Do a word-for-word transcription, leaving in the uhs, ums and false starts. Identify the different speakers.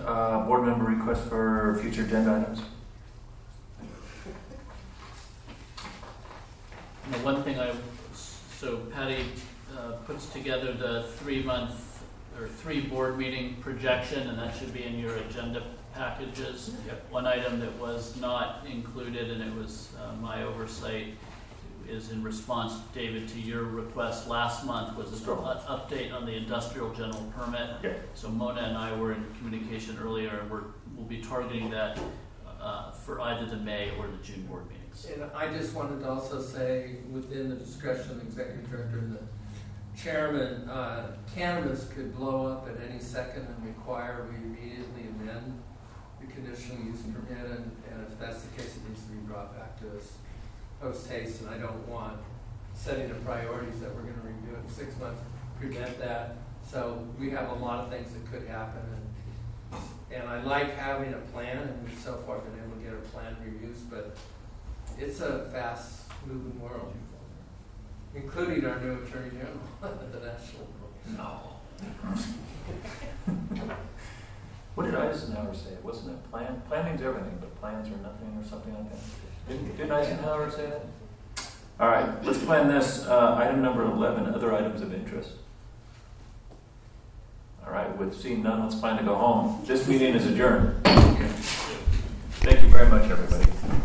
Speaker 1: uh, board member requests for future agenda items.
Speaker 2: And the one thing I, so Patty uh, puts together the three-month or three board meeting projection, and that should be in your agenda packages.
Speaker 1: Yep.
Speaker 2: One item that was not included, and it was uh, my oversight, is in response, David, to your request last month, was an uh, update on the industrial general permit.
Speaker 1: Yep.
Speaker 2: So Mona and I were in communication earlier, and we're, we'll be targeting that uh, for either the May or the June board meetings.
Speaker 3: And I just wanted to also say, within the discretion of the executive director and the chairman, uh, cannabis could blow up at any second and require we immediately amend the conditional use permit, and, and if that's the case, it needs to be brought back to us post haste, and I don't want setting of priorities that we're going to review in six months prevent that. So we have a lot of things that could happen, and and I like having a plan, and we've so far been able to get our plan reviews, but it's a fast moving world, including our new attorney general at the national level.
Speaker 1: No. What did Eisenhower say? Wasn't it plan? Planning's everything, but plans are nothing, or something like that. Didn't, didn't Eisenhower say that? All right, let's plan this. Uh, item number eleven, other items of interest. All right, with seeing none, let's plan to go home. This meeting is adjourned. Thank you very much, everybody.